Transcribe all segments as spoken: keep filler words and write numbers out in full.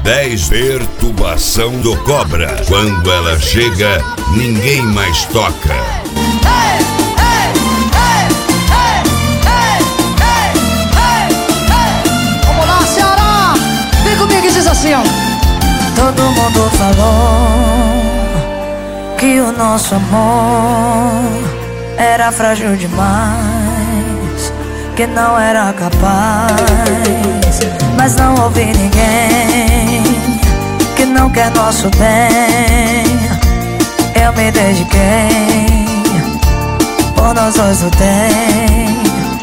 dez Perturbação do Cobra. Quando ela chega, ninguém mais toca. Vamos lá, Ceará! Vem comigo e diz assim, ó. Todo mundo falou que o nosso amor era frágil demais, que não era capaz. Mas não ouvi ninguém que não quer nosso bem. Eu me dediquei, por nós dois lutei.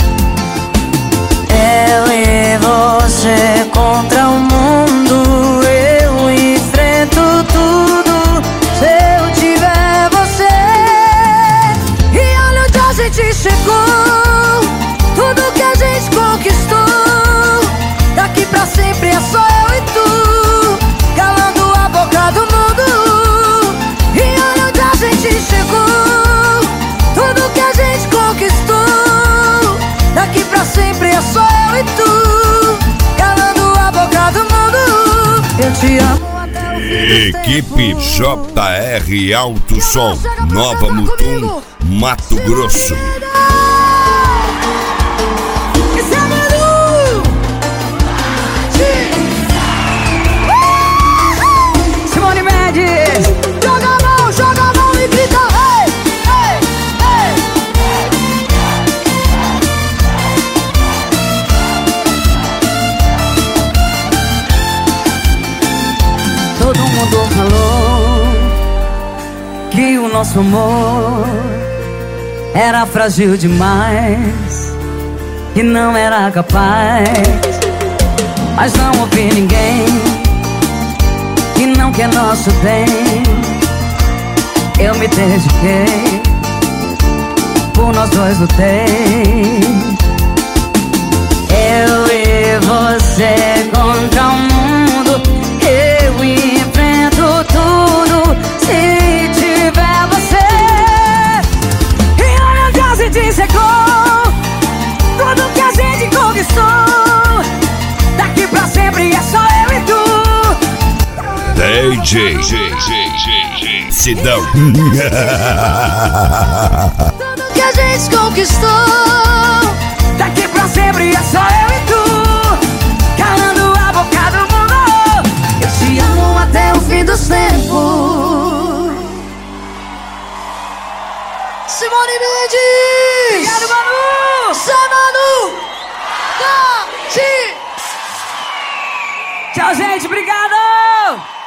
Eu e você contra o mundo, eu enfrento tudo se eu tiver você. E olha onde a gente chegou, tudo que a gente conquistou. Daqui pra sempre é só eu e tu, calando a boca do mundo. E olha onde a gente chegou, tudo que a gente conquistou. Daqui pra sempre é só eu e tu, calando a boca do mundo. Eu te amo até o fim dos Equipe tempos. J R Alto Som, Nova Mutum, Mato Grosso. Simone Mendes, joga a mão, joga a mão e grita, ei, ei, ei. Todo mundo falou que o nosso amor era frágil demais, que não era capaz. Mas não ouvi ninguém que não quer nosso bem. Eu me dediquei, por nós dois lutei. Eu e você contra o mundo, eu enfrento tudo se tiver você. E olha onde a gente chegou, tudo que a gente conquistou. Daqui pra sempre é só eu e tu. D J Sidão. Tudo que a gente conquistou. Daqui pra sempre é só eu e tu, calando a boca do mundo. Eu te amo até o fim dos tempos. Simone Mendes! Obrigado, Manu! Zé Manu! Tá, sim! Tchau, gente, obrigado!